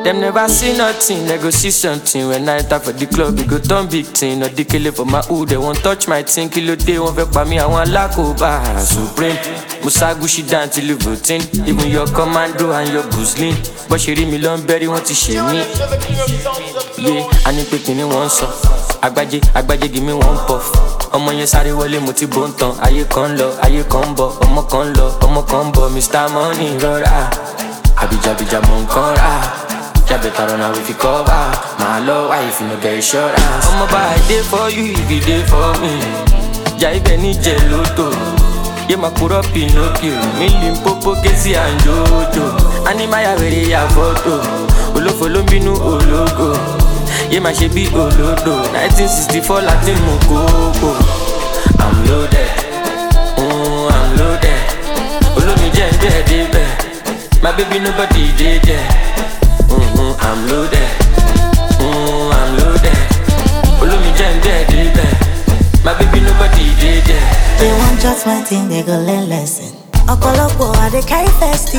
Them never see nothing, they go see something. When I enter for the club, we go turn big thing. No decay for my hood, they won't touch my thing. Kilo day, won't vex by me, I want Lakoba Supreme. Musa Gucci down till you voting. Even your commando and your Guzlin. But she read me long berry, want to shame me. Yeah, I need picking in one song. Agbaje, give me one puff. Ọmọ yẹn sáré wọlé mo ti bó ń tan. Ayé kan lọ, ayé kan bọ̀. Ọmọ kan lọ, ọmọ kan bọ̀. Mr. Money rọra. Abija mo ń kán ra. Yeah, better run away if you cover. My love, why if you no get insurance? I'ma buy a day for you if you day for me. Yeah, if any gelato. Yeah, my put up Pinocchio. Million popo, Casey and Jojo. Animaya very ya photo. Follow me no logo. Yeah, my shebi olodo. 1964 Latin Mokoko. I'm loaded. I'm loaded. Olomi jẹ́ my baby nobody did I'm loaded. I'm loaded. Olomi jẹ́ my baby nobody did They want judgment, they go learn lesson. Ọ̀pọ̀lọpọ̀ I dey carry festive.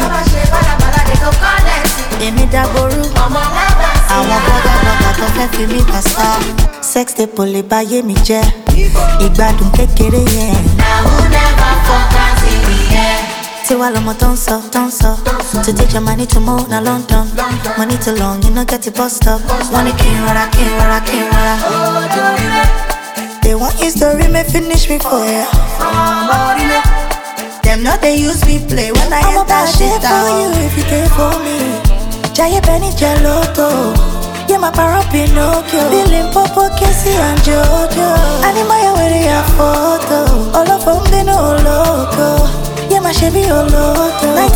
Èmi dàgbòrú. Àwọn bọ́gà tó fẹ́ fi mí kàsá. Sex tape ò lè báyé mi jẹ́. Ìgbádùn kékeré yẹn. Now who never focus in the air? Tiwa lọmọ tó ń sọ. To take your money to move na London. Money too long, you no get it bus stop. Wọ́n ní kí n rọra. They want history, may finish me for ya. Them not they use me play when I hit that shit down. For you if you care for me. Jaye Benny Geloto. Yeah, my para Pinocchio. Billing Popo, Casey and Jojo. Animaya with your photo. All of them they know loco. Yeah, my Chevy Oloto.